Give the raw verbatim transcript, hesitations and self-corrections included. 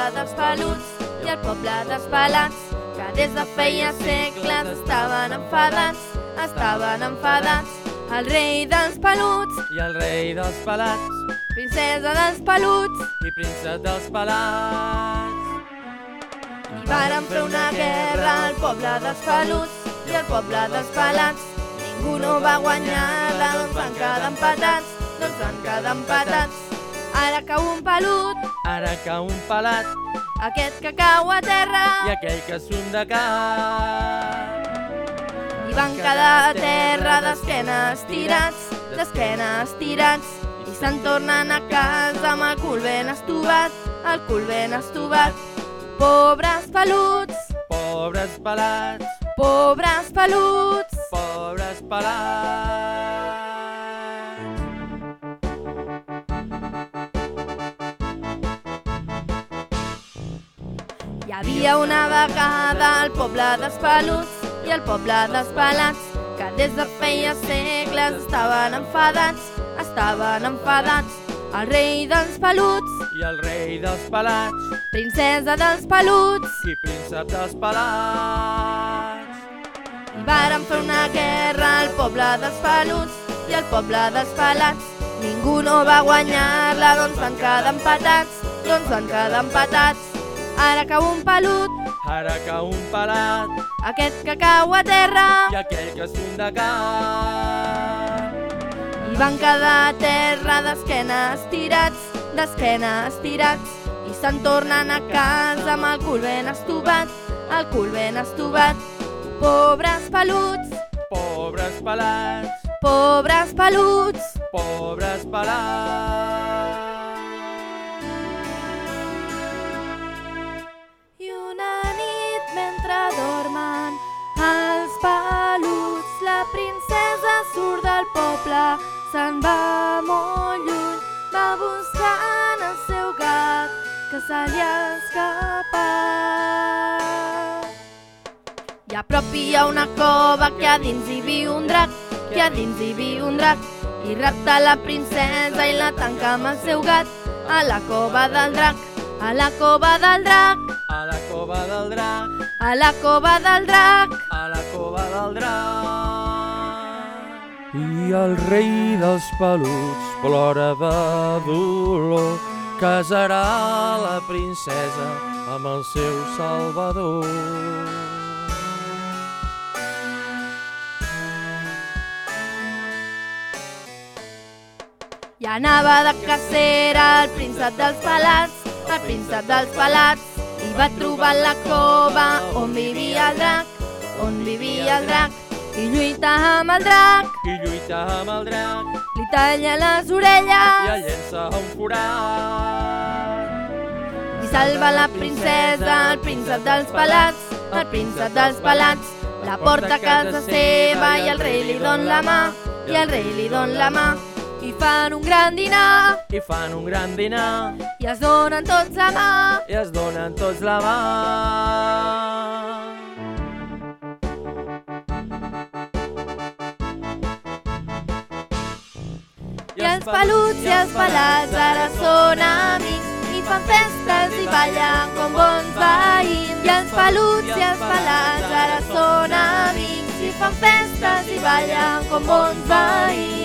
dels peluts i el poble dels pelats, que des de feia segles estaven enfadats, estaven enfadats. El rei dels peluts i el rei dels pelats, princesa dels peluts, i príncep dels pelats. i varen fer una guerra al poble dels peluts i al poble dels pelats. Ningú no va guanyar-la, doncs van quedar empatats, doncs van quedar empatats. Ara cau un pelut, Ara cau un pelat aquest que cau a terra, i aquell que s'un de cap. i van quedar a terra d'esquena estirats, d'esquena estirats, i se'n tornen a casa amb el cul ben estovat, el cul ben estovat. Pobres peluts, Pobres pelats, pobres peluts, pobres pelats. Hi havia una vegada al poble dels peluts i al poble dels pelats, que des de feia segles estaven enfadats, estaven enfadats. El rei dels peluts, I el rei dels pelats, princesa dels peluts, i príncep dels pelats. i varen fer una guerra al poble dels peluts i al poble dels pelats. Ningú no va guanyar-la, doncs van quedar empatats, doncs van quedar empatats. Ara cau un pelut, Ara cau un pelat aquest que cau a terra, i aquell que s'un de cap. i van quedar a terra d'esquena estirats, d'esquena estirats, i se'n tornen a casa amb el cul ben estovat, el cul ben estovat. Pobres peluts, Pobres pelats, pobres peluts, pobres pelats. i una nit mentre dormen els peluts, la princesa surt del poble, se'n va molt lluny, va buscant el seu gat que se li ha escapat. I a prop hi ha una cova que a dins hi viu un drac, que a dins hi viu un drac, i rapta la princesa i la tanca amb el seu gat a la cova del drac, a la cova del drac, A la cova del drac, a la cova del drac. a la cova del drac. I el rei dels peluts plora de dolor, casarà la princesa amb el seu salvador. I anava de cacera el príncep dels pelats, el príncep dels pelats, i va trobar la cova on vivia el drac, on vivia el drac, i lluita amb el drac, I lluita amb el drac li talla les i el orelles, llença a un forat. i salva la princesa, el príncep dels pelats, el príncep dels pelats, la porta a casa seva i el rei li don la mà, i el rei li don la mà, i fan un gran dinar, I fan un gran dinar i es donen tots la mà, i es donen tots la mà. i els peluts i els pelats ara són amics, i fan festes i ballen com bons veïns. I els peluts i els pelats ara són amics, i fan festes i ballen com bons veïns.